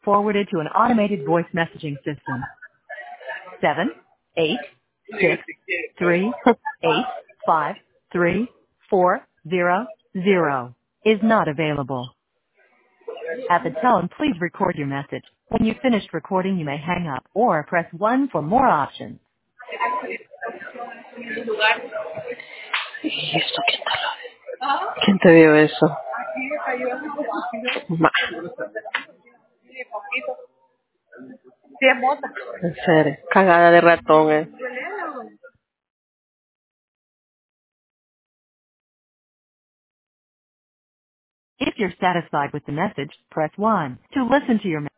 forwarded to an automated voice messaging system. 78663853400 is not available. At the tone, please record your message. When you've finished recording, you may hang up or press 1 for more options. ¿Y esto quién te lo dio? ¿Quién te dio eso? Ma. En serio, cagada de ratón, If you're satisfied with the message, press 1. To listen to your